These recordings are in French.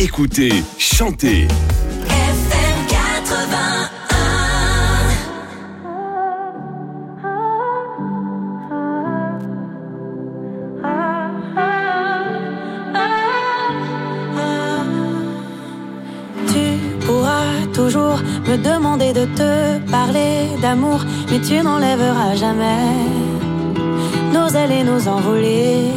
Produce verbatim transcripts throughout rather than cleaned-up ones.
Écoutez, chantez. F M quatre-vingt-un. Tu pourras toujours me demander de te parler d'amour, mais tu n'enlèveras jamais nos ailes et nos envolées.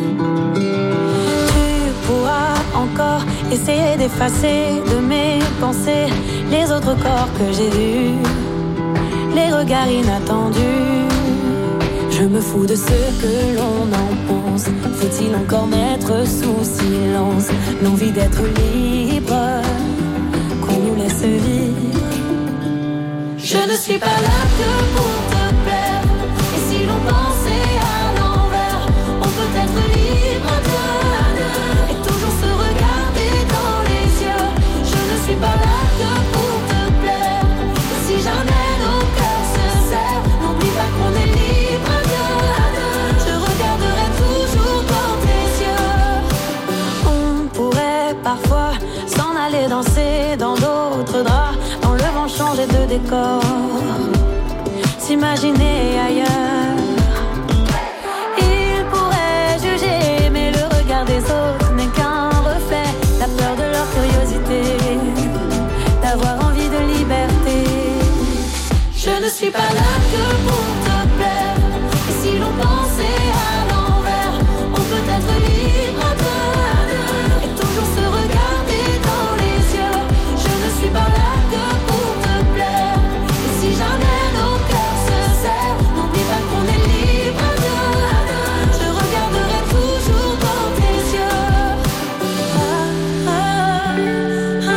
Tu pourras encore essayer d'effacer de mes pensées les autres corps que j'ai vus, les regards inattendus. Je me fous de ce que l'on en pense. Faut-il encore mettre sous silence l'envie d'être libre qu'on nous laisse vivre? Je ne suis pas là que pour te plaire. Et si l'on pensait à l'envers, on peut être libre à deux et toujours se regarder dans les yeux. Je ne suis pas là que pour te plaire. Et si jamais nos cœurs se serrent, n'oublie pas qu'on est libre à deux. Je regarderai toujours dans tes yeux. On pourrait parfois s'en aller danser dans d'autres draps, dans le vent changer de décor, s'imaginer ailleurs. Ils pourraient juger, mais le regard des autres n'est qu'un reflet, la peur de leur curiosité, d'avoir envie de liberté. Je ne suis pas là que pour te plaire. Et si l'on pensait à l'envers, on peut être libre à deux et toujours se regarder dans les yeux. Je ne suis pas là que pour te plaire. Et si jamais nos cœurs se serrent, n'oublie pas qu'on est libre à deux. Je regarderai toujours dans tes yeux. Ah, ah, ah,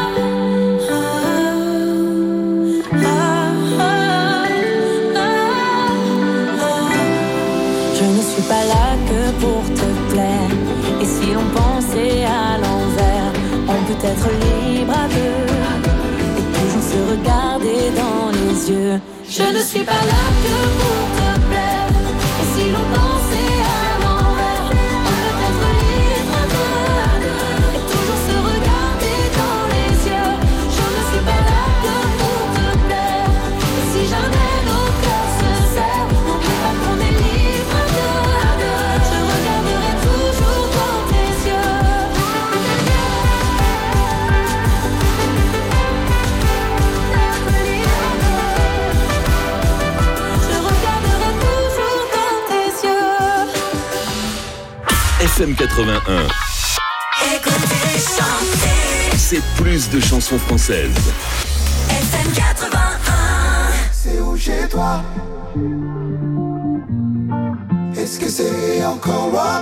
ah, ah, ah, ah. Je ne suis pas là que pour te plaire. Et si l'on pensait à l'envers, on peut être libre à deux et toujours se regarder dans les yeux. Je ne suis pas là que pour te plaire. Et si l'on pensait à l'envers, on peut être libre à deux et toujours se regarder dans les yeux. Je ne suis pas là que pour te plaire. Et si jamais nos cœurs se serrent, n'oublie pas qu'on est libre à deux. Je regarderai toujours dans tes yeux. Je regarderai toujours dans tes yeux. F M quatre-vingt-un, Écoutez, chantez. c'est plus de chansons françaises. F M quatre-vingt-un. C'est où chez toi? Est-ce que c'est encore loin?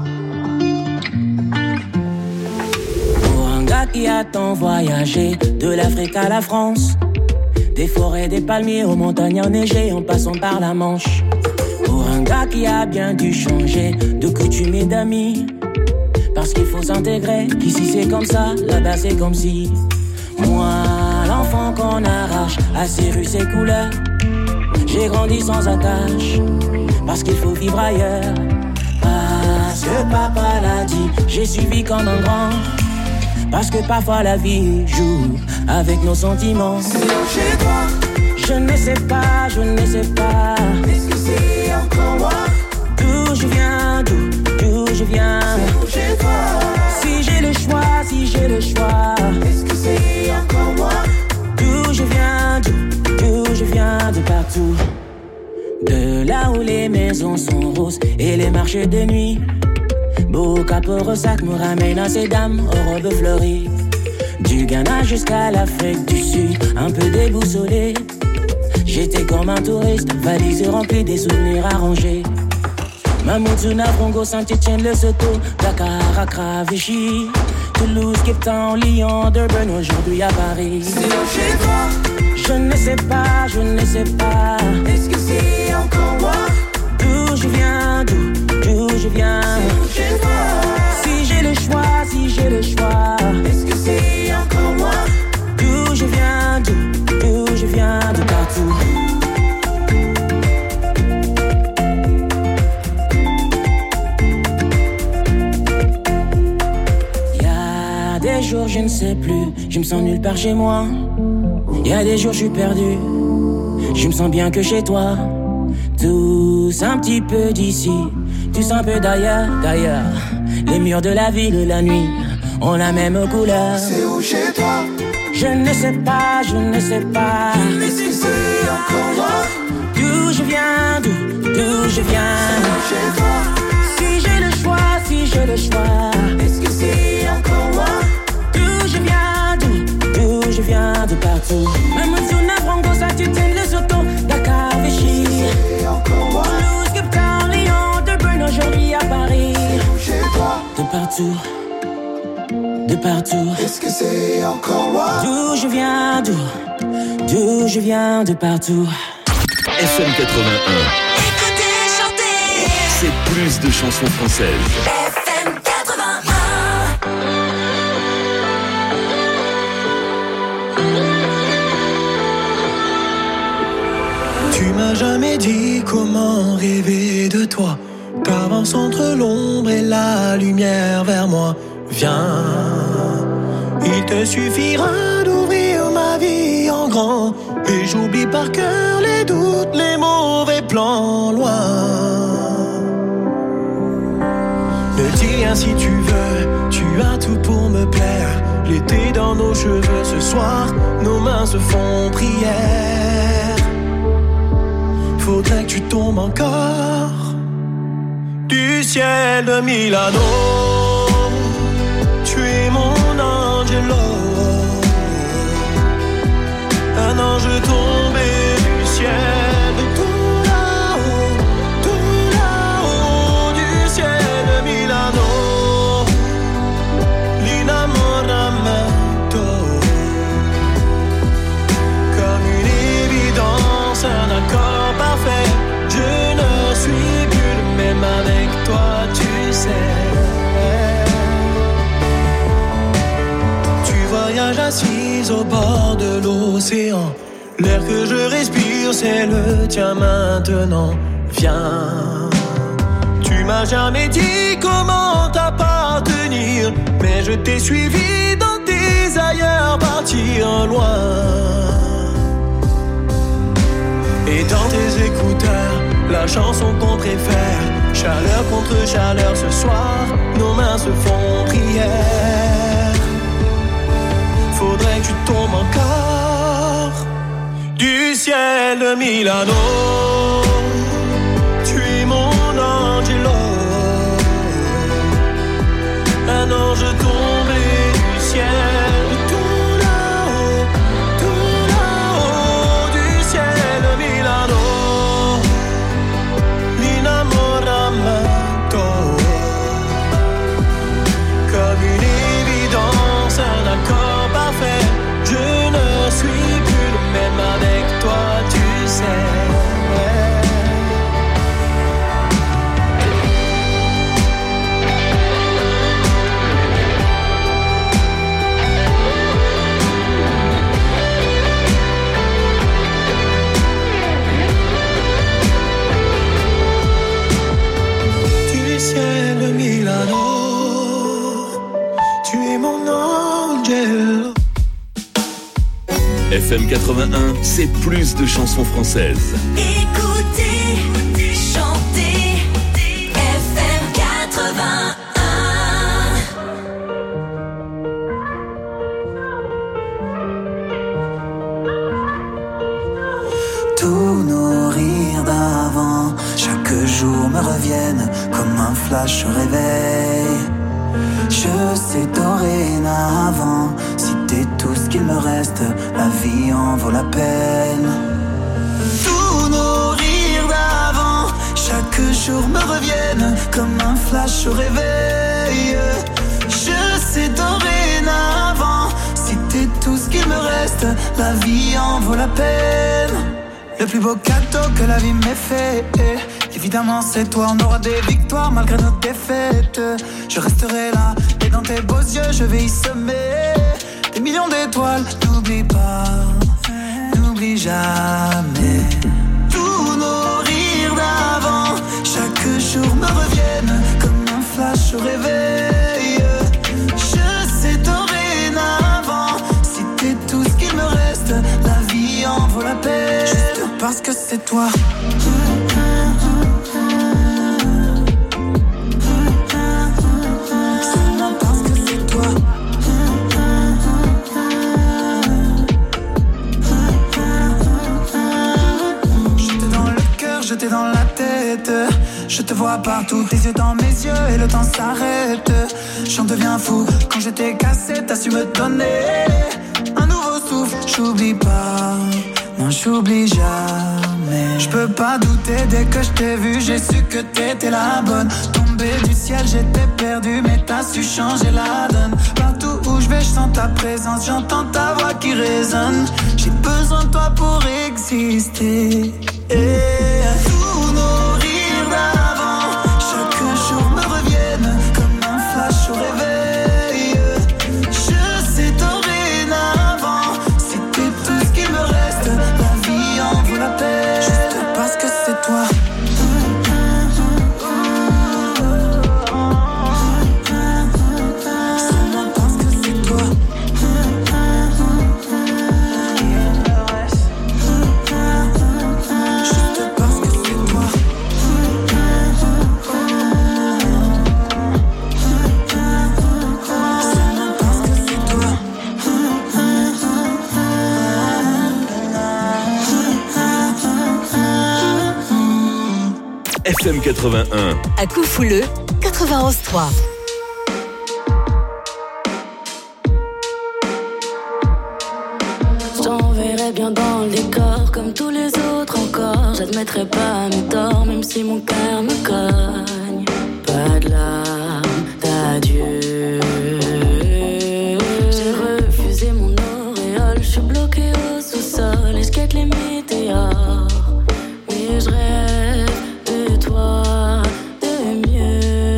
Pour un gars qui a tant voyagé, de l'Afrique à la France, des forêts, des palmiers aux montagnes enneigées en passant par la Manche. Pour un gars qui a bien dû changer de coutume et d'amis, parce qu'il faut s'intégrer, qu'ici c'est comme ça, là-bas c'est comme si. Moi, l'enfant qu'on arrache à ses rues, ses couleurs, j'ai grandi sans attache, parce qu'il faut vivre ailleurs. Parce que papa l'a dit, j'ai suivi comme un grand. Parce que parfois la vie joue avec nos sentiments. C'est où chez toi? Je ne sais pas, je ne sais pas Est-ce que c'est encore loin? d'où je viens, d'où, d'où je viens. C'est où chez toi? Si j'ai le choix, si j'ai le choix, Est-ce que c'est encore loin? d'où je viens, d'où, d'où je viens, de partout. De là où les maisons sont roses et les marchés de nuit. Beau capot sac me ramène à ces dames aux robes fleuries. Du Ghana jusqu'à l'Afrique du Sud, un peu déboussolé. J'étais comme un touriste, valise remplie des souvenirs arrangés. Mamoudzou, Brongo, Saint-Etienne, Lesotho, Dakar, Accra, Vichy, Toulouse, Cape Town, Lyon, Durban, aujourd'hui à Paris. C'est où chez toi? Je ne sais pas, je ne sais pas Est-ce que c'est encore loin? d'où je viens, d'où, d'où je viens. C'est où chez toi? Si j'ai le choix, si j'ai le choix, Est-ce que c'est encore loin? d'où je viens, d'où, d'où je viens, de partout. Y a des ne sais plus, je me sens nulle part chez moi. Y'a des jours je suis perdu, je me sens bien que chez toi. Tous un petit peu d'ici, tous un peu d'ailleurs, d'ailleurs. Les murs de la ville la nuit ont la même couleur. C'est où chez toi? Je ne sais pas, je ne sais pas. Est-ce que c'est encore moi? D'où je viens, d'où, d'où je viens. C'est où chez toi? Si j'ai le choix, si j'ai le choix. Est-ce que c'est encore moi? D'où je viens, d'où, d'où je viens, de partout. Même si on a franco, ça tu tiens le soto. Dakar, Vichy. C'est encore moi? Toulouse, Cape Town, Lyon, Durban, aujourd'hui à Paris. C'est où chez toi? De partout, de partout. Est-ce que c'est encore moi? D'où je viens, d'où, d'où je viens, de partout. F M quatre-vingt-un. Écoutez, chantez. C'est plus de chansons françaises. F M quatre-vingt-un. Tu m'as jamais dit comment rêver de toi. T'avances entre l'ombre et la lumière vers moi. Viens, il te suffira d'ouvrir ma vie en grand. Et j'oublie par cœur les doutes, les mauvais plans loin. Ne dis rien si tu veux, tu as tout pour me plaire. L'été dans nos cheveux, ce soir, nos mains se font prière. Faudrait que tu tombes encore du ciel de Milano. Tu es mon angelo, un ange tombé du ciel, de tout là-haut, tout là-haut, du ciel de Milano. L'innamoramento, comme une évidence, un accord parfait. Je ne suis plus le même avec toi, tu sais. Tu voyages assise au bord de l'océan. L'air que je respire, c'est le tien maintenant. Viens. Tu m'as jamais dit comment t'appartenir, mais je t'ai suivi dans tes ailleurs, partir loin. Et dans tes écouteurs, la chanson qu'on préfère. Chaleur contre chaleur ce soir, nos mains se font prière. Faudrait que tu tombes encore du ciel de Milano. Tu es mon angelo, un ange tombé du ciel. Comme une évidence, un accord parfait. Je ne suis plus le même avec toi, tu sais. Du ciel de Milano. F M quatre-vingt-un, c'est plus de chansons françaises. Écoutez, chantez, F M quatre-vingt-un. Tous nos rires d'avant, chaque jour me reviennent comme un flash au réveil. Je sais dorénavant, si t'es tout ce qu'il me reste, la vie en vaut la peine. Tous nos rires d'avant, chaque jour me reviennent comme un flash au réveil. Je sais dorénavant, si t'es tout ce qu'il me reste, la vie en vaut la peine. Le plus beau cadeau que la vie m'ait fait, évidemment c'est toi, on aura des victoires malgré nos défaites. Je resterai là, et dans tes beaux yeux je vais y semer des millions d'étoiles. N'oublie pas, n'oublie jamais. Tous nos rires d'avant, chaque jour me reviennent comme un flash au réveil. Je sais dorénavant, parce que c'est toi. Seulement parce que c'est toi. J'étais dans le cœur, j'étais dans la tête. Je te vois partout, tes yeux dans mes yeux et le temps s'arrête. J'en deviens fou, quand j'étais cassé, t'as su me donner un nouveau souffle. J'oublie pas, non j'oublie jamais. Je peux pas douter, dès que je t'ai vu, j'ai su que t'étais la bonne. Tombé du ciel, j'étais perdu, mais t'as su changer la donne. Partout où je vais, je sens ta présence, j'entends ta voix qui résonne. J'ai besoin de toi pour exister. Et tous nos rires d'avant, chaque jour me reviennent comme un flash au réveil. Je sais dorénavant, c'était tout ce qu'il me reste. La vie en vaut la peine, juste parce que c'est toi. Seulement parce que c'est toi. Juste parce que c'est toi. Seulement parce que c'est toi. F M quatre-vingt-un. À Coufouleux, quatre-vingt-onze trois. Je t'enverrai bien dans le décor, comme tous les autres encore. J'admettrai pas mes torts, même si mon cœur me cogne. Pas de larmes d'adieu. J'ai refusé mon auréole, je suis bloqué au sous-sol et je guette les météores. Oui, je rêve de toi, de mieux.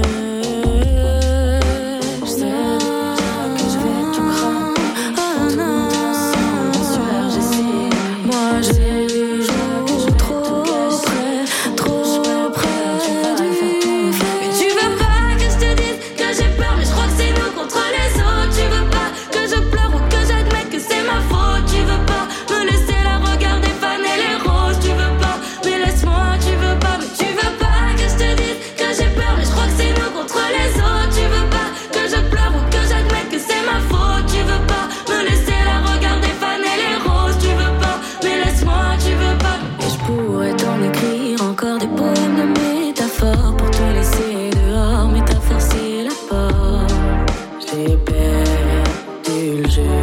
Je sais déjà que je vais tout cramer. Oh non, sans sueur, j'essaie. Moi, j'ai déjà que je trop près, trop près du feu. Mais tu veux pas que je te dise que j'ai peur, mais je crois que c'est nous contre les autres. Tu veux pas que je pleure ou que j'admette que c'est ma faute. Tu veux pas me laisser la regarder faner les roses. Tu veux pas, mais laisse-moi, tu veux pas. Mais tu veux pas que je te dise que j'ai peur, mais je crois que c'est nous contre les autres. Tu veux pas que je pleure ou que j'admette que c'est ma faute. Tu veux pas me laisser la regarder faner les roses. Tu veux pas, mais laisse-moi, tu veux pas. Et je pourrais t'en écrire encore des poèmes de métaphores pour te laisser dehors, mais t'as forcé la porte. J'ai perdu le jeu.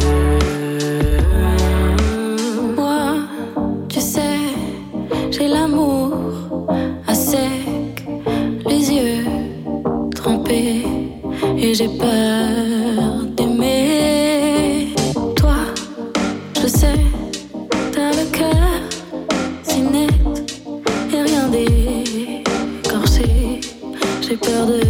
Moi, tu sais, j'ai l'amour à sec, les yeux trempés, et j'ai peur d'aimer. Toi, je sais, t'as le cœur si net et rien d'écorché. J'ai peur de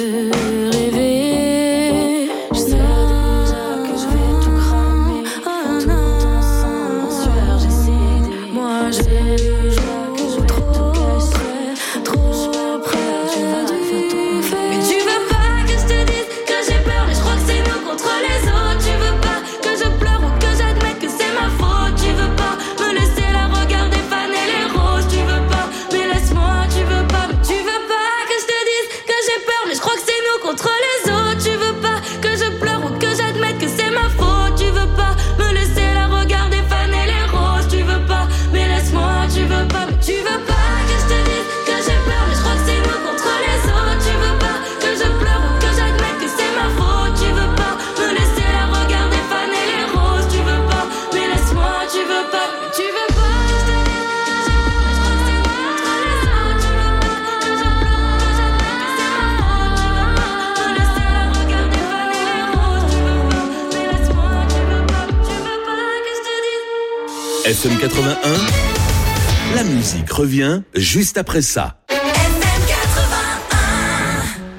rêver. Je sais déjà que je vais tout cramer. Oh non, sans sueur, j'essaie. Moi, j'ai déjà que je vais trop près, trop près du feu. Mais tu veux pas que je te dise que j'ai peur, mais je crois que c'est nous contre les autres. Tu veux pas que je pleure ou que j'admette que c'est ma faute. Tu veux pas me laisser la regarder faner les roses. Tu veux pas, mais laisse-moi, tu veux pas. Mais tu veux pas que je te dise que j'ai peur, mais je crois que c'est nous contre les autres. Tu veux pas que je pleure ou que j'admette que c'est ma faute. Tu veux pas me laisser la regarder faner les roses. Tu veux pas, mais laisse-moi, tu veux pas. Mais tu veux pas que je te dise que j'ai peur, mais je crois que c'est nous contre les autres. Tu veux pas que je pleure ou que j'admette que c'est ma faute. Tu veux pas me laisser la regarder faner les roses. Tu veux pas, mais laisse-moi, tu veux pas. Mais tu veux pas que je te dise que j'ai peur, mais je crois que c'est nous contre les autres. Tu veux pas que je pleure ou que j'admette que c'est ma faute. Tu veux pas me laisser la regarder faner les roses. Tu veux pas, mais laisse-moi, tu veux pas. Tu veux pas que je te dise. F M quatre-vingt-un. La musique revient juste après ça. F M quatre-vingt-un.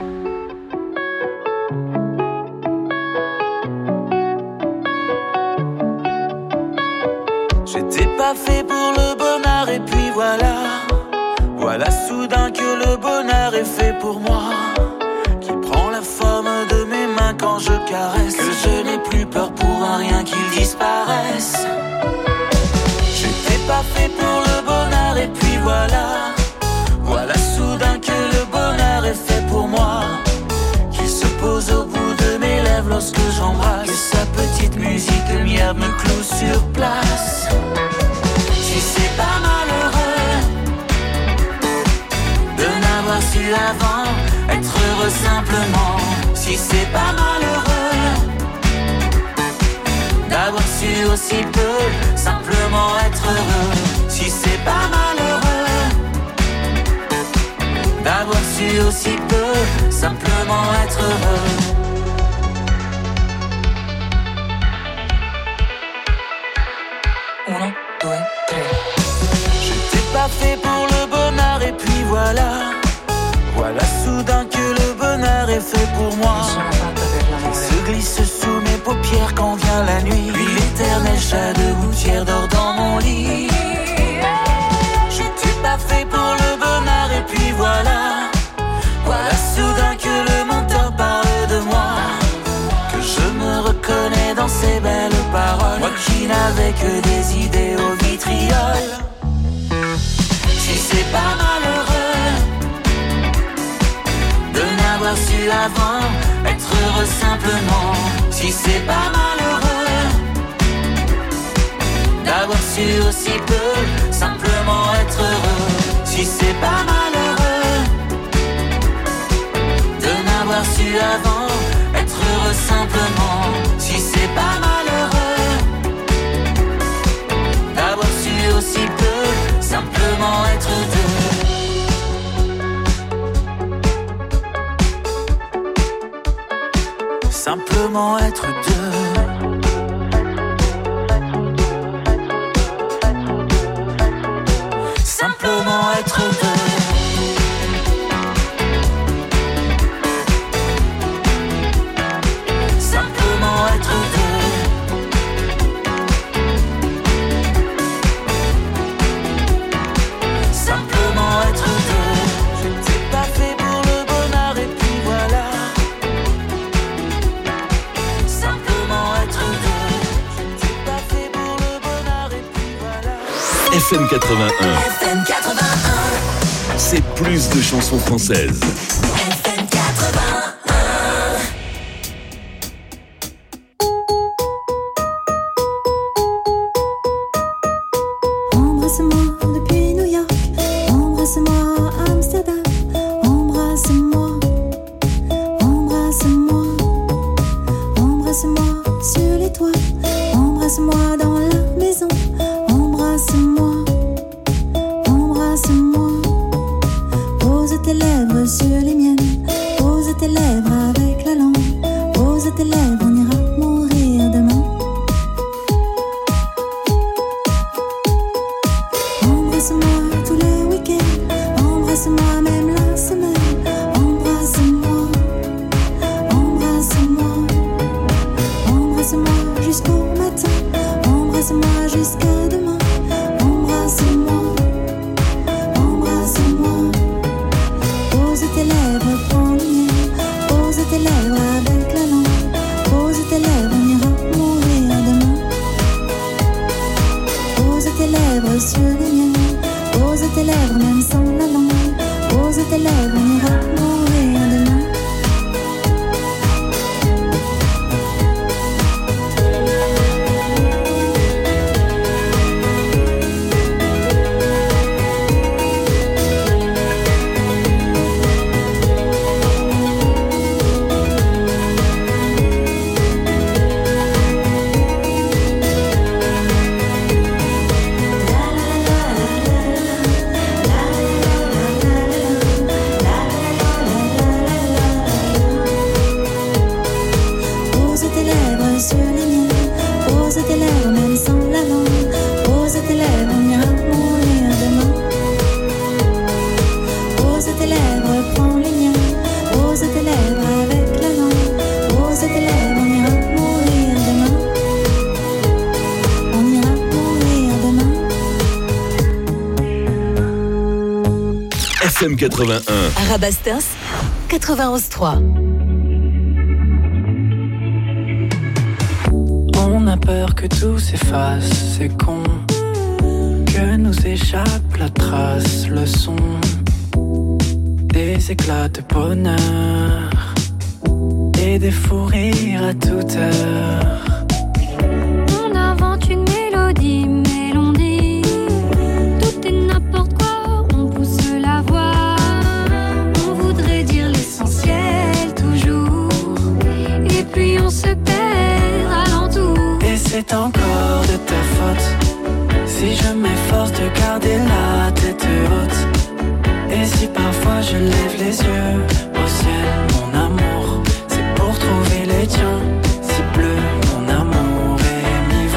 J'étais pas fait pour le bonheur et puis voilà. Voilà soudain que le bonheur est fait pour moi. Qui prend la forme de mes mains quand je caresse. Que je n'ai plus peur pour un rien qu'il disparaisse. J'étais pas fait pour le bonheur avant être heureux simplement, si c'est pas malheureux. D'avoir su aussi peu, simplement être heureux, si c'est pas malheureux. D'avoir su aussi peu, simplement être heureux. Uno, deux, trois. Je t'ai pas fait pour le bonheur et puis voilà. Voilà soudain que le bonheur est fait pour moi. Il se glisse sous mes paupières quand vient la nuit. Puis l'éternel chat de gouttière dort dans mon lit. Je t'ai pas fait pour le bonheur et puis voilà. Voilà soudain que le menteur parle de moi, que je me reconnais dans ces belles paroles. Moi qui n'avais que des idées au vitriol. Si c'est pas malheureux de n'avoir su avant être heureux simplement, si c'est pas malheureux d'avoir su aussi peu, simplement être heureux, si c'est pas malheureux de n'avoir su avant être heureux simplement, si c'est pas malheureux d'avoir su aussi peu, simplement être deux. Simplement être deux. Simplement être deux. Simplement être deux. Simplement être deux. Je t'ai pas fait pour le bonheur et puis voilà. Simplement être deux. Je t'ai pas fait pour le bonheur et puis voilà. F M quatre-vingt-un. F M quatre-vingt-un. C'est plus de chansons françaises. F M quatre-vingt-un. Embrasse-moi depuis New York, embrasse-moi Amsterdam, embrasse-moi, embrasse-moi, embrasse-moi sur les toits, embrasse-moi dans la maison, embrasse-moi, embrasse-moi, pose tes lèvres sur les miennes, pose tes lèvres avec la langue, pose tes lèvres, on ira mourir demain. Embrasse-moi tous les week-ends, embrasse-moi même la semaine, embrasse-moi, embrasse-moi, embrasse-moi jusqu'au matin, embrasse-moi jusqu'à demain, embrasse-moi, embrasse-moi, pose tes lèvres, prends les miennes, pose tes lèvres avec la langue, pose tes lèvres, on ira mourir demain, pose tes lèvres sur les miennes. Pose tes lèvres même sans la langue, pose tes lèvres, on ira mourir demain. F M quatre-vingt-un. Arabastens, quatre-vingt-onze trois. On a peur que tout s'efface, c'est con. Que nous échappe la trace, le son. Des éclats de bonheur et des fous rires à toute heure. On invente une mélodie, mais l'on dit tout est n'importe quoi, on pousse la voix. On Si je m'efforce de garder la tête haute, et si parfois je lève les yeux au ciel, mon amour, c'est pour trouver les tiens. Si bleu, mon amour, et m'y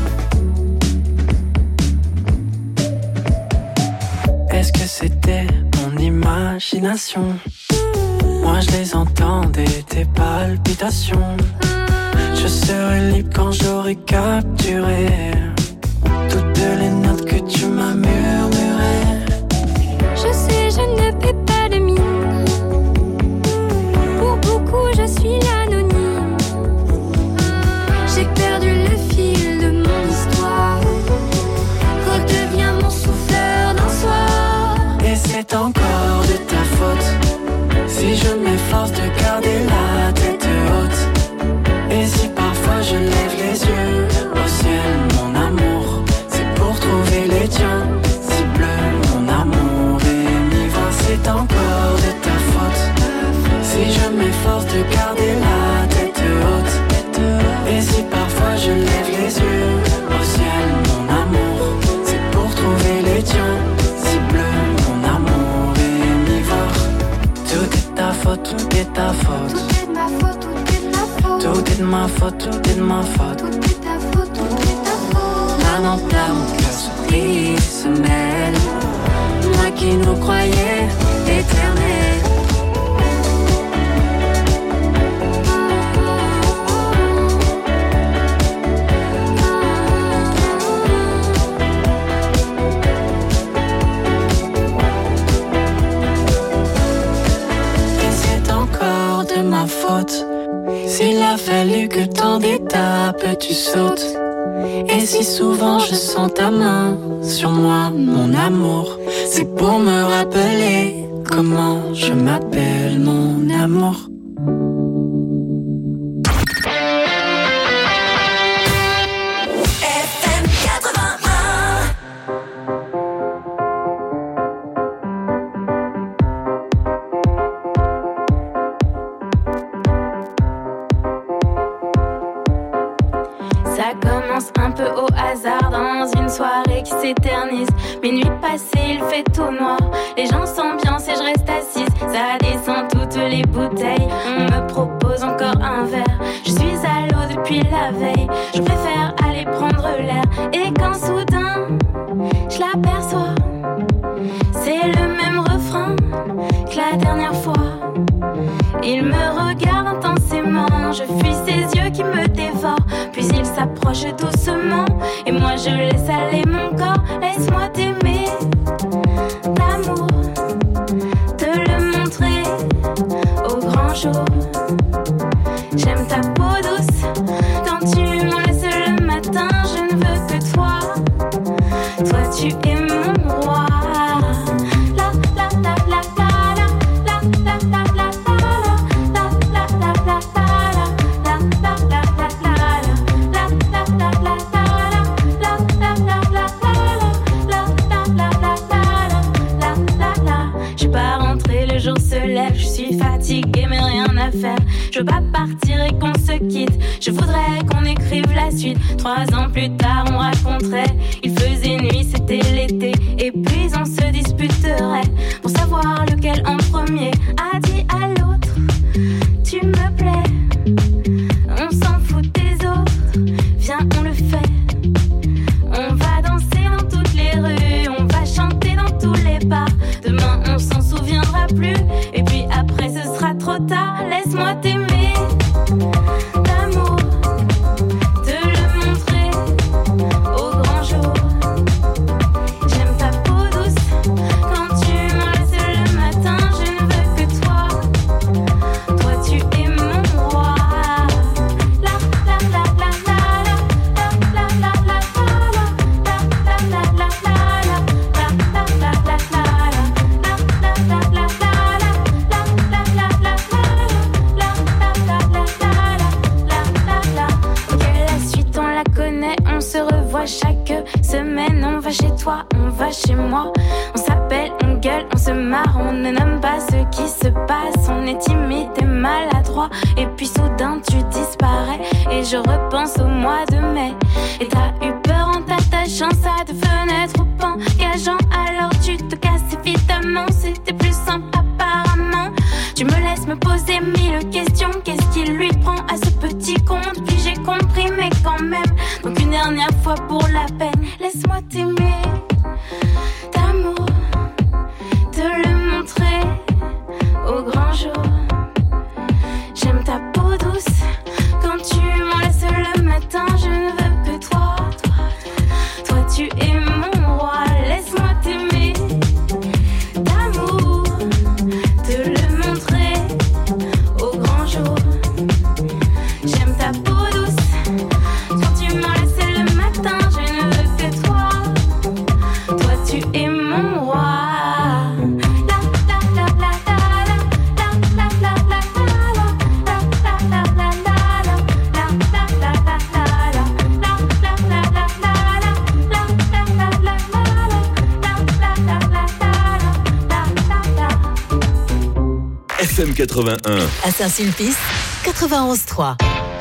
voir. Est-ce que c'était mon imagination? Moi je les entendais, tes palpitations. Je serai libre quand j'aurai capturé toutes les notes que tu m'as murmurées. Je sais, je ne paie pas de mine. Pour beaucoup, je suis l'anonyme. J'ai perdu le fil de mon histoire. Redeviens mon souffleur d'un soir. Et c'est encore de ta faute si je m'efforce de garder la tête haute. Et si parfois je lève les yeux au ciel, mon amour, c'est pour trouver les tiens. Si bleu, mon amour, et m'y voir, c'est encore de ta faute si je m'efforce de garder la tête haute. Et si parfois je lève les yeux au ciel, mon amour, c'est pour trouver les tiens. Si bleu, mon amour, et m'y voir. Tout est ta faute, tout est ta faute. Tout est de ma faute, tout est de ma faute. Tout est de ma faute, tout est de ma faute. Tout est ta faute, tout est ta faute. Là dans plein mon cœur se brise, se mêle. Moi qui nous croyais éternels. Et c'est encore de ma faute s'il a fallu que tant d'étapes tu sautes. Et si souvent je sens ta main sur moi, mon amour, c'est pour me rappeler comment je m'appelle, mon amour. F M quatre-vingt-un. Ça commence un peu au hasard dans une soirée qui s'éternise. Minuit passé, il fait tout noir. Les gens s'ambiancent et je reste assise. Ça descend toutes les bouteilles. On me propose encore un verre. Je suis à l'eau depuis la veille. Je préfère aller prendre l'air. Et quand soudain, je l'aperçois, c'est le même refrain que la dernière fois. Il me regarde intensément. Je fuis ses yeux qui me dévorent. Puis il s'approche doucement et moi je laisse aller mon corps. Laisse-moi t'aimer, d'amour, te le montrer au grand jour. J'aime ta peau douce quand tu m'en laisses le matin. Je ne veux que toi, toi tu es mon roi. La la la la la la la la la la. Je suis fatiguée mais rien à faire. Je veux pas partir et qu'on se quitte. Je voudrais qu'on écrive la suite. Trois ans plus tard on raconterait. Il faisait nuit, c'était l'été. Et puis on se disputerait pour savoir lequel en premier a dit à l'autre tu me plais. On s'en fout des autres. Viens on le fait. On va danser dans toutes les rues. On va chanter dans tous les bars. Demain on s'en souviendra plus. Et puis après ce sera trop tard. Laisse-moi t'aimer, d'amour, te le montrer au grand jour. J'aime ta peau douce quand tu m'en laisses le matin. Je ne veux que toi, toi tu es mon roi. La la la la la la la la la la la la la la la la la la la chaque semaine, on va chez toi, on va chez moi. On s'appelle, on gueule, on se marre. On ne nomme pas ce qui se passe. On est timide et maladroit. Et puis soudain tu disparais. Et je repense au mois de mai. Et t'as eu peur en t'attachant. chance à deux fenêtres au engageant. Alors tu te casses évidemment, c'était plus simple apparemment. Tu me laisses me poser mille questions. Qu'est-ce qui lui prend à ce petit con? Depuis j'ai compris mais quand même. Donc une dernière fois pour la peine, laisse-moi t'aimer d'amour, te le montrer au grand jour. J'aime ta peau douce quand tu m'en laisses le matin. Je ne veux que toi, toi, toi tu es mon roi. Laisse-moi t'aimer d'amour, te le montrer au grand jour. J'aime ta peau douce quand tu m'en laisses le matin. Je ne veux que toi, toi tu es mon roi. F M quatre-vingt-un. À Saint-Sulpice, quatre-vingt-onze trois.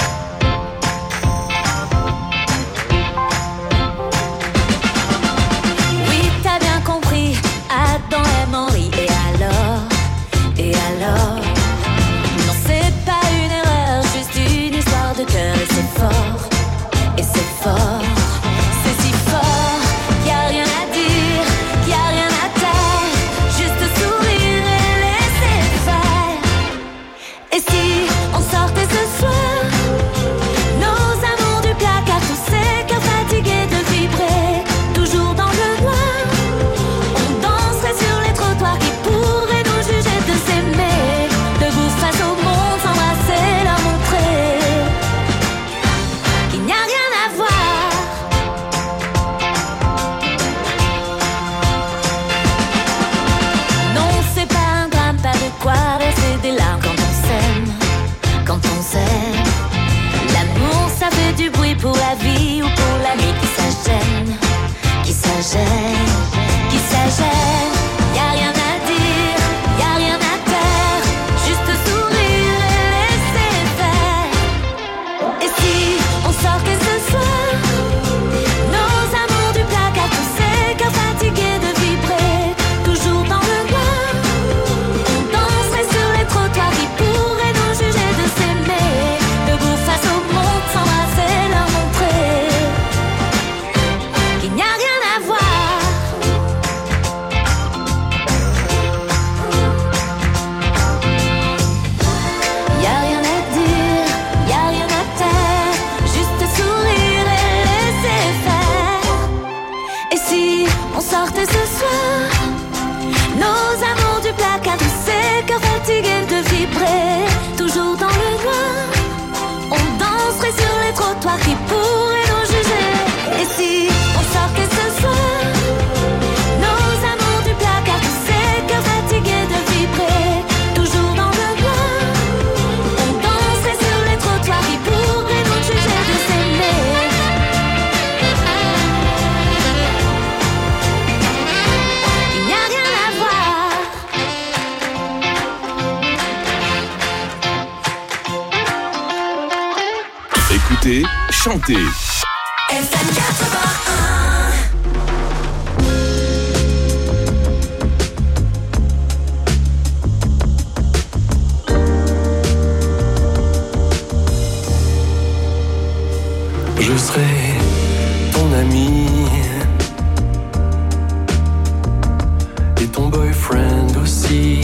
Oui, t'as bien compris, Adam aime Henri. Et alors, et alors, non, c'est pas une erreur, juste une histoire de cœur. Et c'est fort, et c'est fort, c'est si fort, y'a rien à dire, y'a rien à taire, juste sourire et laisser faire. Et si on sortait ce soir, nos amours du placard, tous ces cœurs fatigués de vibrer, toujours dans le noir, on danserait sur les trottoirs qui pourraient nous juger de s'aimer, debout face au monde, s'embrasser, leur montrer qu'il n'y a rien à voir. Non, c'est pas un drame, pas de quoi verser des larmes quand on s'aime, quand on s'aime. L'amour, ça fait du bruit pour la vie ou pour l'ami qui s'agène, qui s'agène, qui s'agène. Y'a rien à dire, y'a rien à taire, juste sourire et laisser faire. Et si on sortait ce soir, nos amours du placard, tous ces cœurs fatigués de vibrer, toujours dans le noir, on danserait sur les trottoirs qui pourraient nous juger de s'aimer, debout face au monde, s'embrasser, leur montrer qu'il n'y a rien à voir. Y'a rien à dire, y'a rien à taire, juste sourire et laisser faire. Et si on sortait ce soir, nos amours du placard, tous ces cœurs fatigués de vibrer, toujours dans le noir, on danserait sur les trottoirs qui pourraient nous juger. Et si on sortait ce soir, nos amours du placard, tous ces cœurs fatigués de vibrer, toujours dans le noir, on danserait sur les trottoirs qui pourraient nous juger de s'aimer. Il n'y a rien à voir. Écoutez, chantez. F M quatre-vingt-un. Je serai ton ami et ton boyfriend aussi,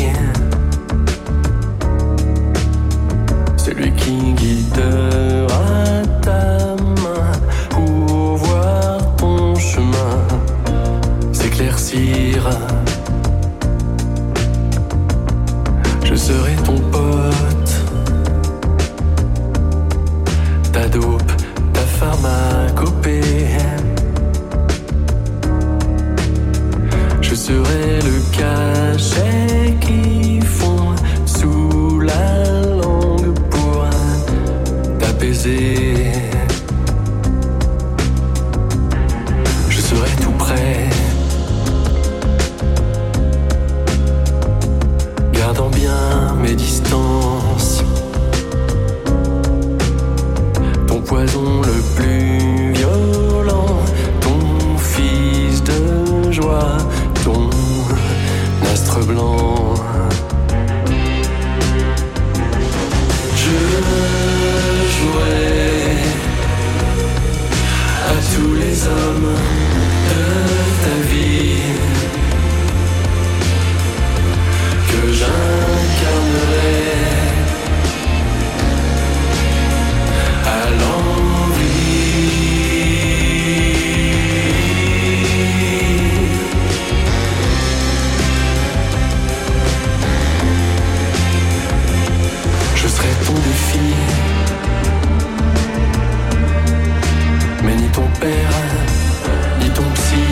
celui qui guidera ta main pour voir ton chemin s'éclaircir. Je serai ton pote, ta dope, ta pharmacopée. Je serai le cachet qui fond sous la langue pour t'apaiser. Je serai tout près, gardant bien mes distances. Ton poison le plus violent, ton blanc. Je jouais à tous les hommes de ta vie que j'incarnerai à l'envie. Je serai ton défi, mais ni ton père, ni ton psy.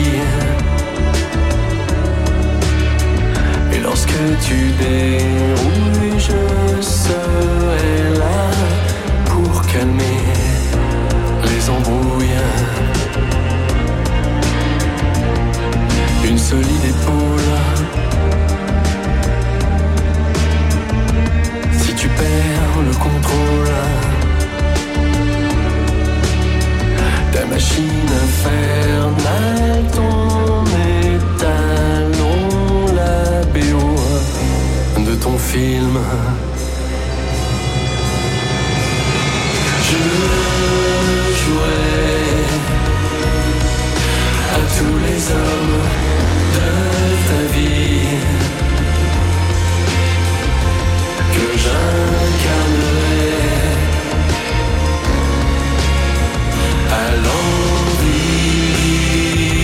Et lorsque tu dérouilles, je serai là pour calmer les embrouilles. Une solide épaule. Si tu perds le contrôle, ta machine infernale, ton étalon, la B O de ton film. Je jouais à tous les hommes de ta vie que j'incarnerai à l'envie.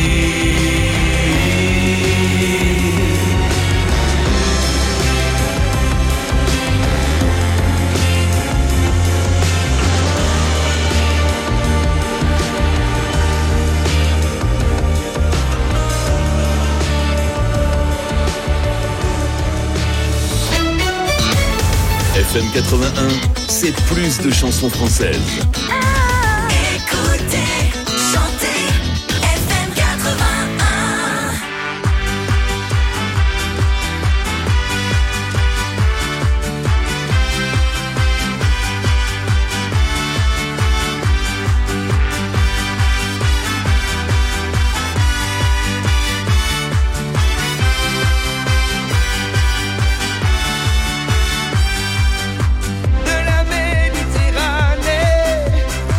F M quatre-vingt-un, c'est plus de chansons françaises. Écoutez, chantez, F M quatre-vingt-un. De la Méditerranée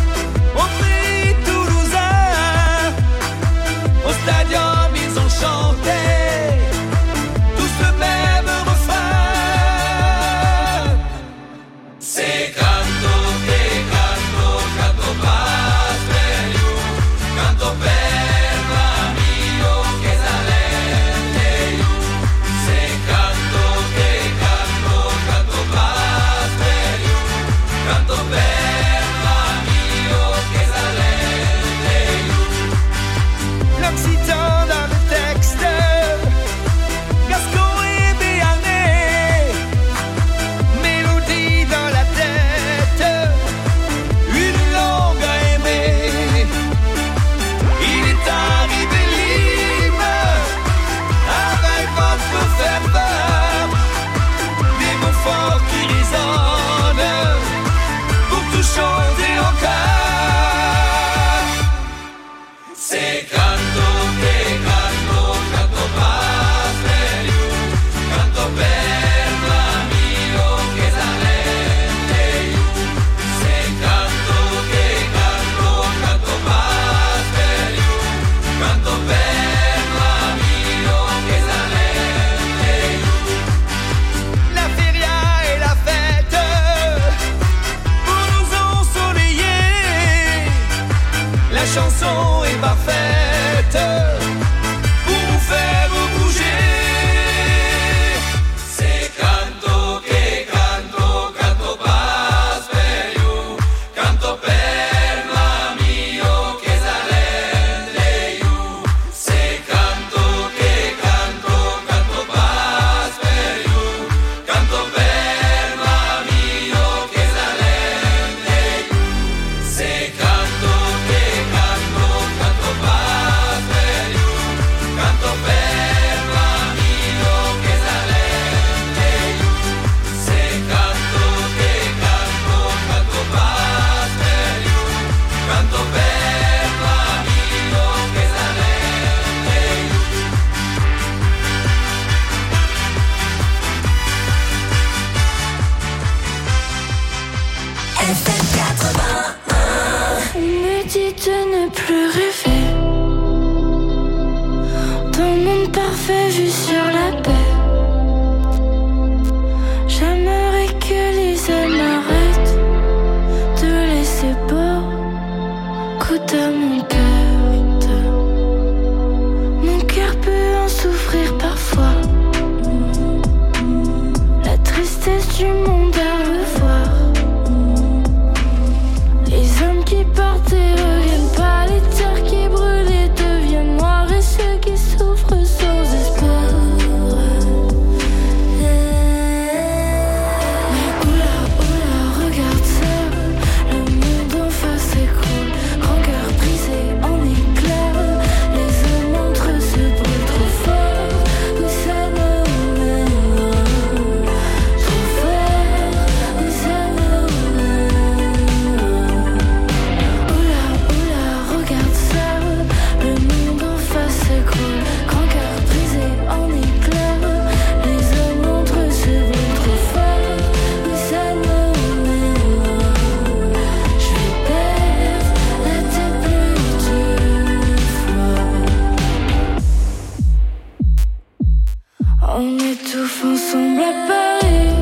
On étouffe ensemble à Paris.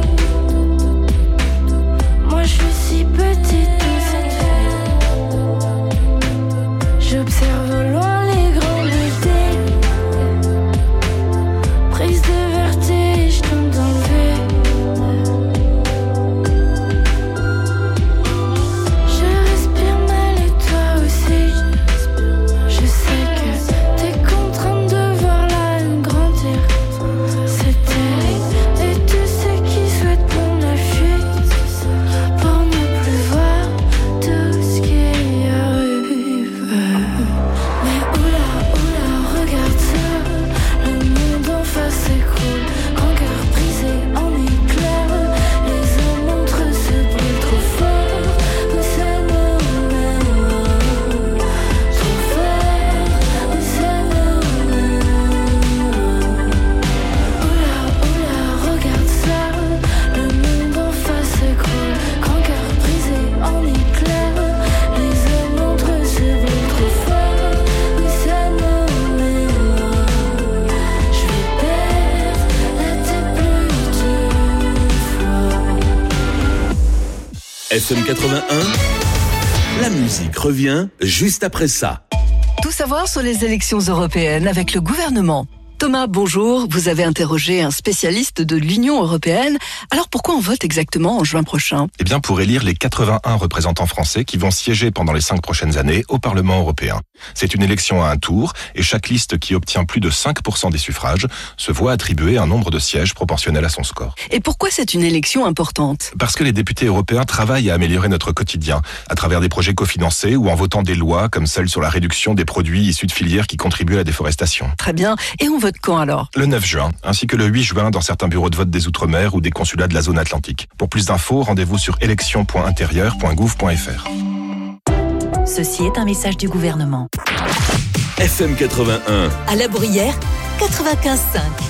Moi je suis si petite dans cette ville. J'observe au loin les grands beautés. Prise de vertige, tente d'enlever. Je respire mal et toi aussi. Je sais que t'es contrainte de voir la haine grandir. C'est terrible. Et tous ceux qui souhaitent prendre la fuite pour ne plus voir tout ce qui arrive. Mais oula, oula, regarde ça. Le monde en face s'écroule. Grand cœur brisé en éclairs. Les hommes entre eux se brûlent trop fort. Où ça nous mène? Trop fort. Où ça nous mène? Oula, oula, regarde ça. Le monde en face s'écroule. Grand cœur brisé en éclairs. Les hommes entre eux se brûlent trop fort. Où ça nous mène? Je vais perdre la tête plus d'une fois. F M quatre-vingt-un, la musique revient juste après ça. Tout savoir sur les élections européennes avec le gouvernement. Thomas, bonjour. Vous avez interrogé un spécialiste de l'Union européenne. Alors pourquoi on vote exactement en juin prochain? Eh bien, pour élire les quatre-vingt-un représentants français qui vont siéger pendant les cinq prochaines années au Parlement européen. C'est une élection à un tour et chaque liste qui obtient plus de cinq pour cent des suffrages se voit attribuer un nombre de sièges proportionnel à son score. Et pourquoi c'est une élection importante? Parce que les députés européens travaillent à améliorer notre quotidien à travers des projets cofinancés ou en votant des lois comme celle sur la réduction des produits issus de filières qui contribuent à la déforestation. Très bien. Et on vote quand alors? Le neuf juin, ainsi que le huit juin dans certains bureaux de vote des Outre-mer ou des consulats de la zone atlantique. Pour plus d'infos, rendez-vous sur élection point intérieur point gouv point f r. Ceci est un message du gouvernement. F M quatre-vingt-un. À La Bruyère, quatre-vingt-quinze virgule cinq.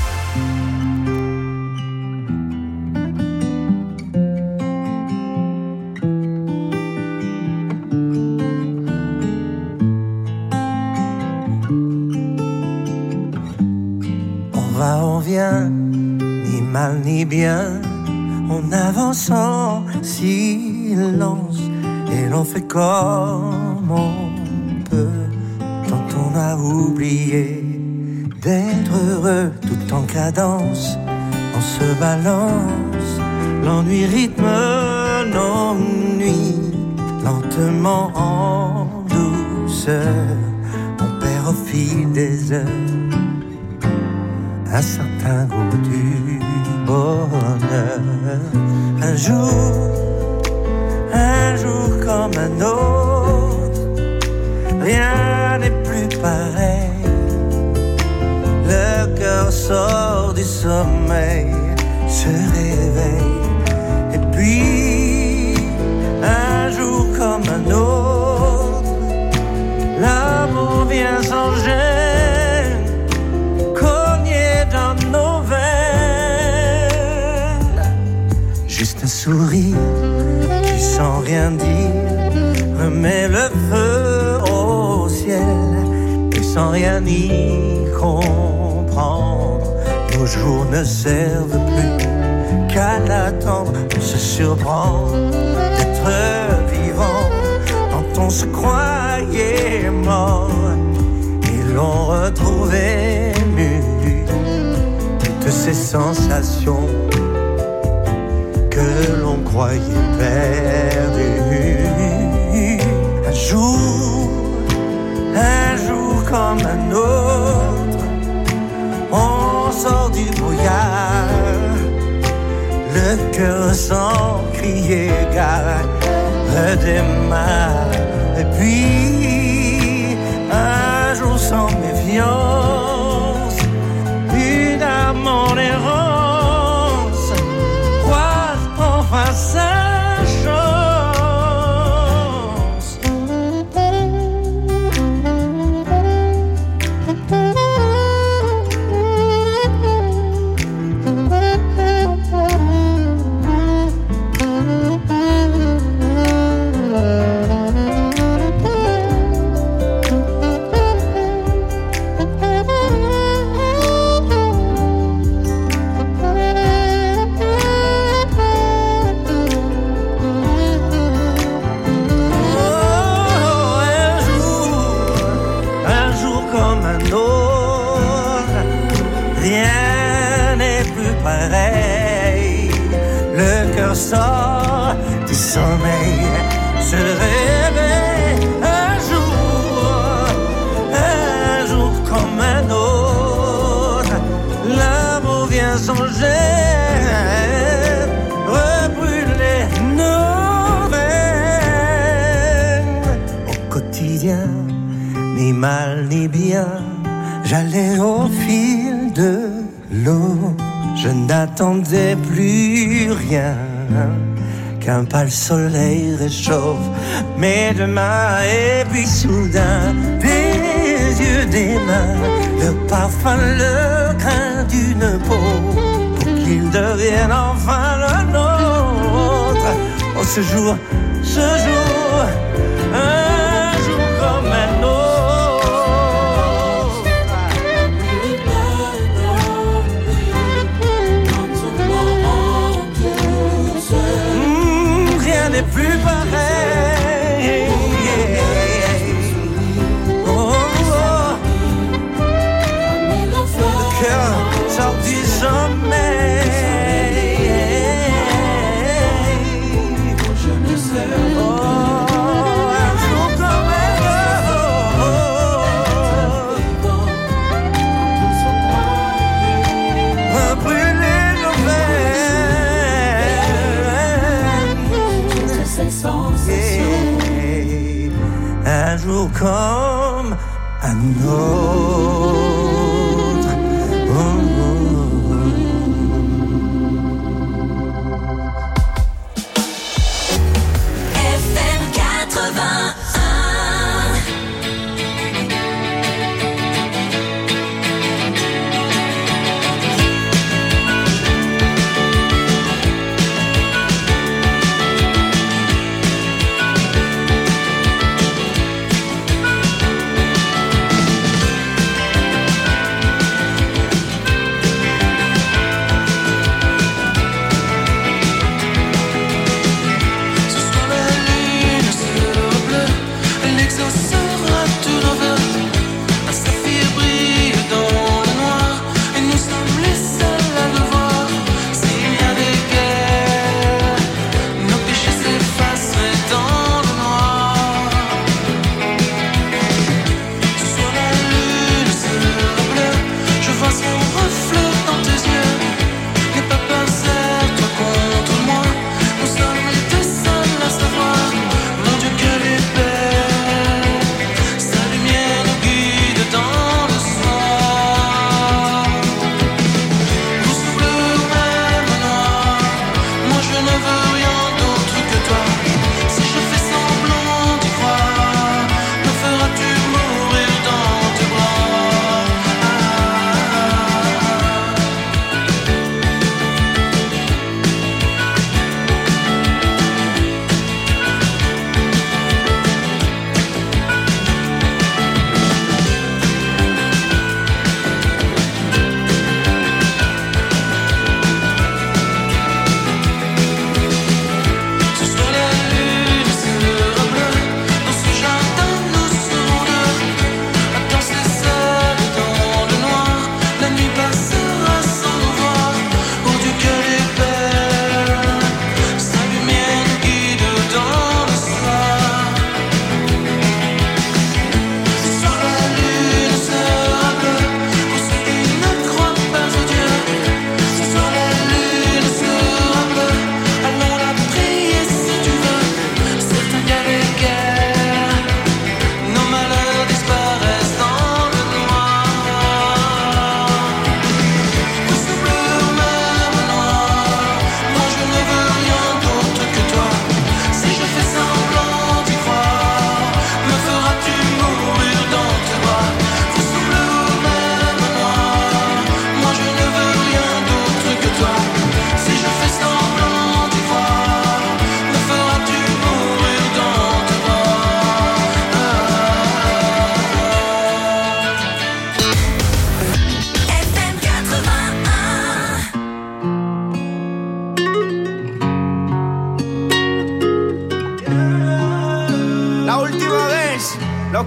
On va, on vient, ni mal ni bien, on avance en silence et l'on fait comme on peut. Tant on a oublié d'être heureux tout en cadence, on se balance, l'ennui rythme nos nuits, lentement en douceur, on perd au fil des heures un certain goût du bonheur. Un jour, un jour comme un autre, rien n'est plus pareil. Le cœur sort du sommeil, se réveille, et puis un jour comme un autre, l'amour vient sans gêne, cogner dans nos veines. Juste un sourire qui sans rien dire remet le feu au ciel, et sans rien y comprendre, nos jours ne servent plus qu'à l'attendre. On se surprend d'être vivant quand on se croyait mort, et l'on retrouve ému toutes ces sensations que l'on croyait perdues. Un jour, un jour comme un autre, on sort du brouillard, le cœur sans crier gare redémarre. Et puis un jour sans méfiance, une âme en errance croise enfin sa chance. n'est plus pareil. Le cœur sort du sommeil, se réveille un jour, un jour comme un autre. L'amour vient songer, rebrûler nos veines. Au quotidien, ni mal ni bien, j'allais au fil de l'eau. Je n'attendais plus rien, qu'un pâle soleil réchauffe mes deux mains. Et puis soudain, des yeux, des mains, le parfum, le grain d'une peau, pour qu'il devienne enfin le nôtre. Oh, ce jour, ce jour, un jour comme un autre. N'est plus pareil. Oh, oh. Le cœur sort du sommeil. Je ne sais. Oh, un jour comme un autre. Brûler nos veines. Un jour comme un autre. Oh, oh, oh. F M quatre-vingt-un.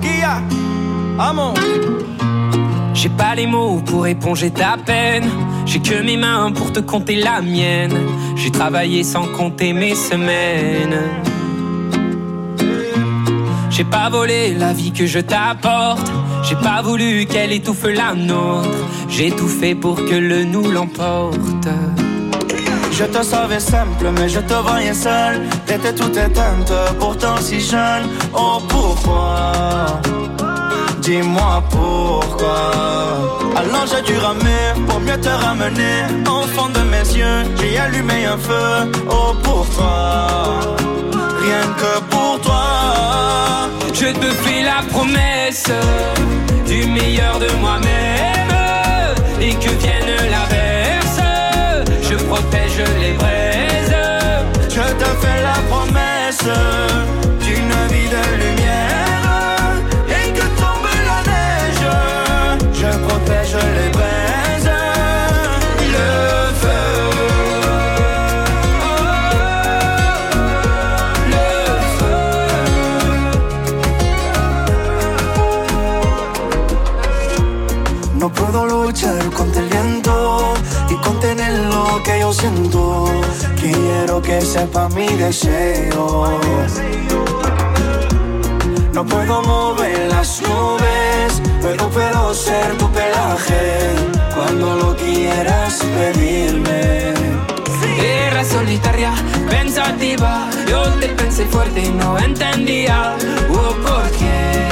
J'ai pas les mots pour éponger ta peine. J'ai que mes mains pour te compter la mienne. J'ai travaillé sans compter mes semaines. J'ai pas volé la vie que je t'apporte. J'ai pas voulu qu'elle étouffe la nôtre. J'ai tout fait pour que le nous l'emporte. Je te savais simple mais je te voyais seule. T'étais toute éteinte, pourtant si jeune. Oh pourquoi? Dis-moi pourquoi. Alors j'ai dû ramer pour mieux te ramener. Au fond de mes yeux, j'ai allumé un feu. Oh pourquoi? Rien que pour toi. Je te fais la promesse du meilleur de moi-même. Et que vienne l'averse, je protège les braises. Je te fais la promesse d'une vie de lumière. Et que tombe la neige, je protège les braises. Le feu. No puedo luchar contra el viento y contener lo que yo siento. Quiero que sepa mi deseo. No puedo mover las nubes, pero puedo ser tu pelaje cuando lo quieras pedirme. Era solitaria, pensativa. Yo te pensé fuerte y no entendía. Oh, ¿por qué?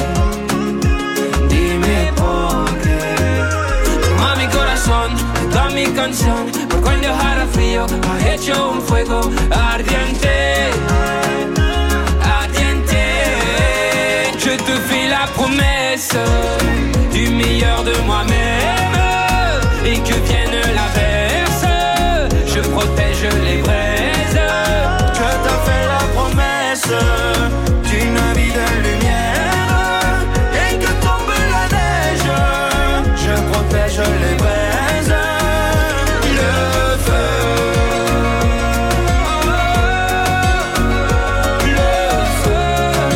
Dime por qué. Toma mi corazón, toda mi canción. Por cuando dejara frío, has hecho un fuego ardiente. Ardiente. Je te fais la promesse du meilleur de moi-même. Et que vienne l'averse, je protège les braises. Je te fais la promesse d'une vie de lumière. Et que tombe la neige, je protège les braises. Le feu. Le feu.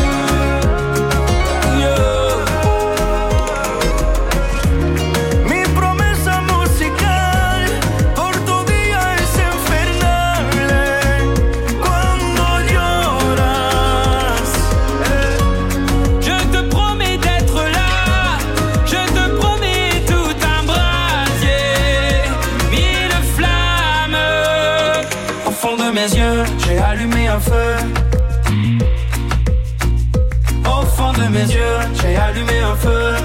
Yo. Mi promesa musical por tu día es infernal. Cuando lloras, Je te promets d'être là. Je te promets tout un brasier. Mille flammes. au fond de mes yeux, j'ai allumé un feu. Au fond de mes yeux, j'ai allumé un feu.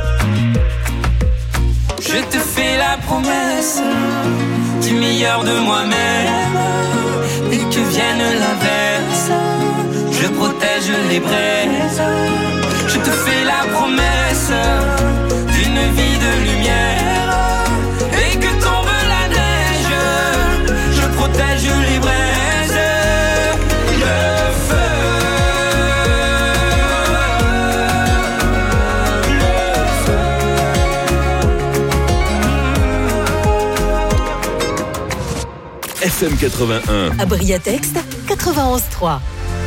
Je te fais la promesse du meilleur de moi-même. Et que vienne l'averse, je protège les braises. Je te fais la promesse d'une vie de lumière. Et que tombe la neige, je protège les braises. Le feu. F M quatre-vingt-un. À Briatex, quatre-vingt-onze trois.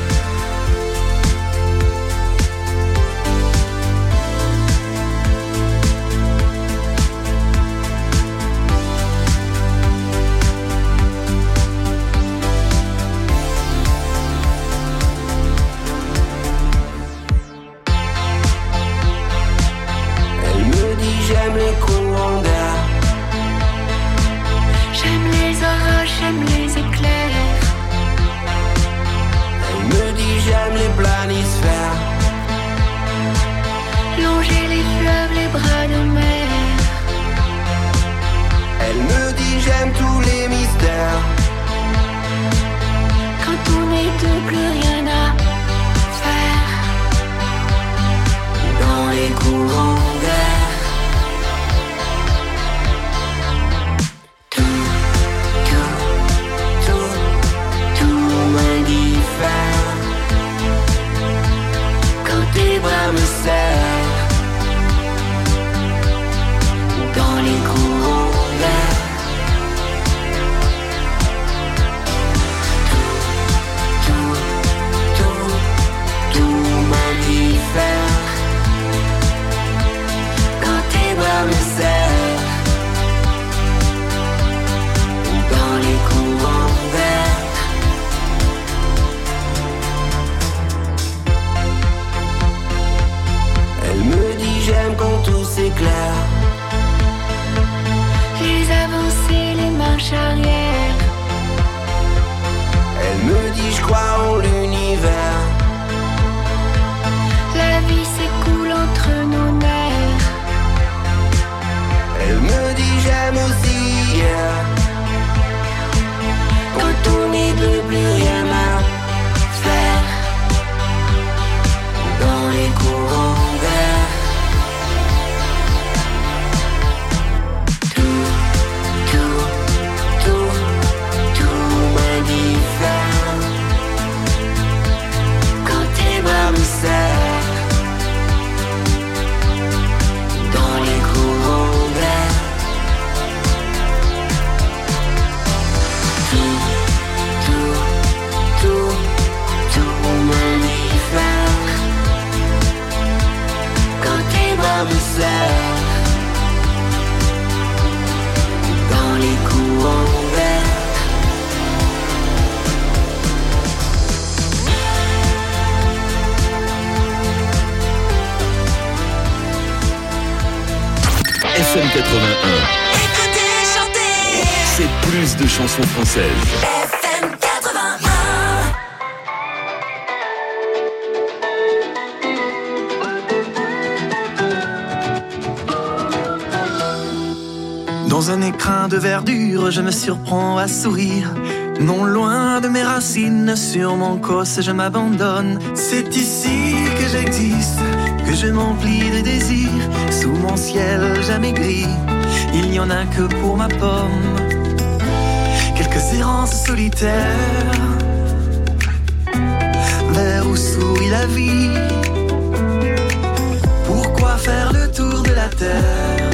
Elle me dit j'aime les courants d'air. J'aime les orages, j'aime les éclairs. Elle me dit j'aime les planisphères. Longer les fleuves, les bras de mer. Elle me dit j'aime tous les mystères. Quand on n'est deux, plus rien à faire. Dans les courants d'air. Tout, tout, tout, tout m'indiffère. Quand tes bras me serrent. Dans les courants d'air. t'aime aussi, yeah. Quand on n'est de plus rien à faire dans les courants verts. Tout, tout, tout, tout m'indiffère quand tes bras me serrent dans les courants verts. Tout, tout, tout, tout m'indiffère quand tes bras me serrent dans les courants verts. F M quatre-vingt-un. Écoutez, chantez. C'est plus de chansons françaises. F M quatre-vingt-un. Dans un écrin de verdure, je me surprends à sourire. Non loin de mes racines, sur mon cos je m'abandonne. C'est ici que j'existe, que je m'emplis de désirs. Sous mon ciel jamais gris, il n'y en a que pour ma pomme. Quelques errances solitaires, vers où sourit la vie. Pourquoi faire le tour de la terre?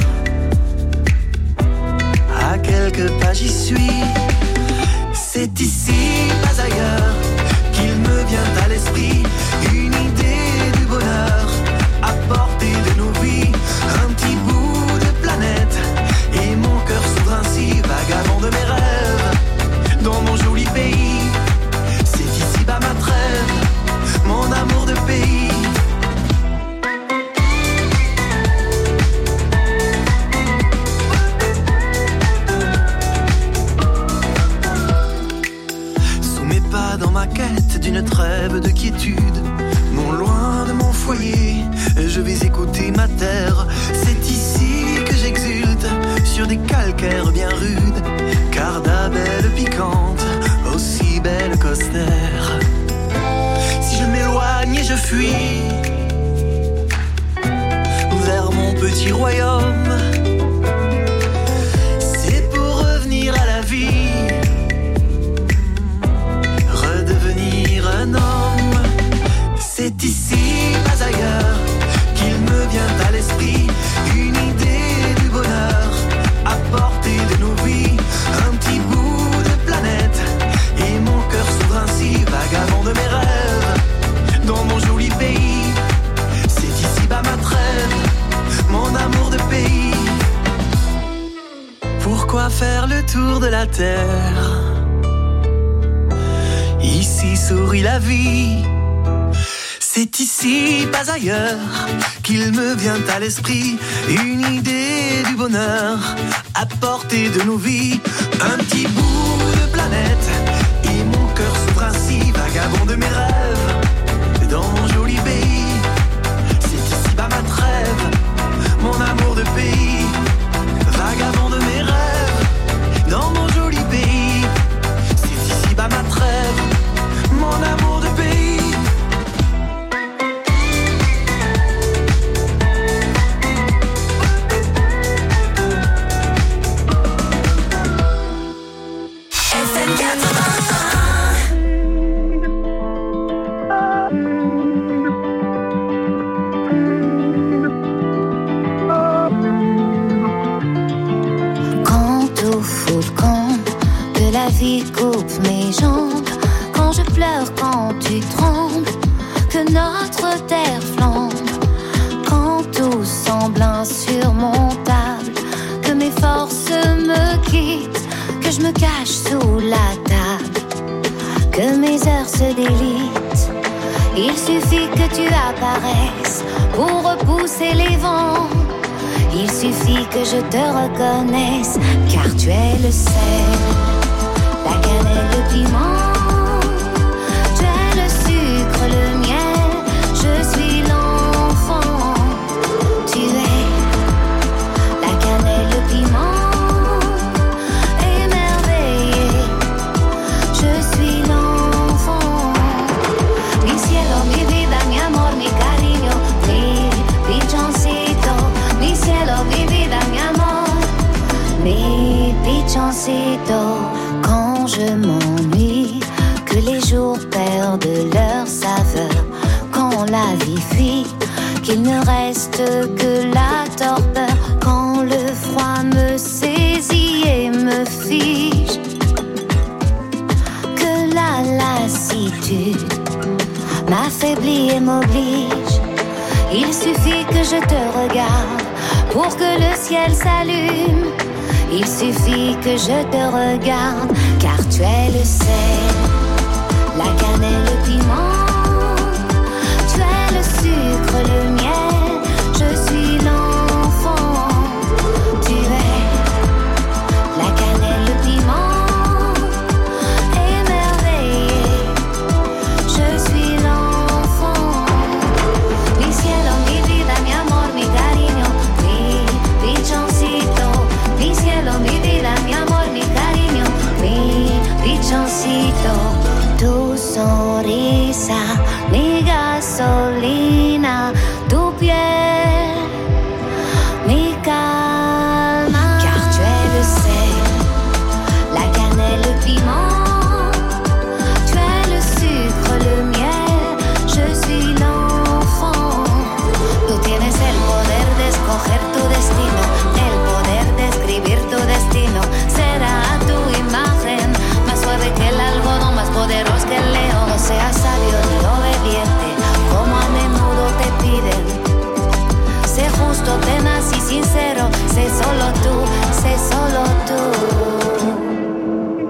À quelques pas j'y suis. C'est ici, pas ailleurs, qu'il me vient à l'esprit une idée du bonheur à portée de nos vies. Un petit bout de planète et mon cœur s'ouvre ainsi, vagabond de mes rêves dans mon joli pays. C'est ici bas ma trêve, mon amour de pays. Dans ma quête d'une trêve de quiétude, non loin de mon foyer, je vais écouter ma terre. C'est ici que j'exulte, sur des calcaires bien rudes, car d'abelles piquantes, aussi belles qu'austères. Si je m'éloigne et je fuis vers mon petit royaume, c'est pour revenir à la vie, un homme. C'est ici, pas ailleurs, qu'il me vient à l'esprit une idée du bonheur à portée de nos vies. Un petit bout de planète et mon cœur s'ouvre ainsi, vagabond de mes rêves dans mon joli pays. C'est ici bas ma trêve, mon amour de pays. Pourquoi faire le tour de la terre? Ici sourit la vie. C'est ici, pas ailleurs, qu'il me vient à l'esprit une idée du bonheur à portée de nos vies. Un petit bout de planète et mon cœur s'ouvre ainsi, vagabond de mes rêves dans mon joli pays. C'est ici bas ma trêve, mon amour de pays. Vagabond de mes rêves dans mon joli pays. C'est ici bas ma trêve, mon amour de pays. F M quatre-vingt-un. Quant au foot, quand que la vie coupe mes jambes, quand je pleure, quand tu trembles, que notre terre flambe, quand tout semble insurmontable, que mes forces me quittent, que je me cache sous la table, que mes heures se délitent. Il suffit que tu apparaisses pour repousser les vents. Il suffit que je te reconnaisse, car tu es le sel, la cannelle, le piment. Tu es le sucre, le miel, je suis l'enfant. Tu es la cannelle, le piment. Picioncito, quand je m'ennuie, que les jours perdent leur saveur, quand la vie fuit, qu'il ne reste que la torpeur, quand le froid me saisit et me fige, que la lassitude m'affaiblit et m'oblige. Il suffit que je te regarde pour que le ciel s'allume. Il suffit que je te regarde, car tu es le sel, la cannelle, le piment. Tu es le sucre, le miel, je suis l'enfant. Tu es la cannelle, le piment, émerveillé, je suis l'enfant. Mi cielo, mi vida, mi amor, mi cariño, mi pichoncito. Mi cielo, mi vida, mi amor, mi cariño, mi pichoncito. Tu sonrisa, mi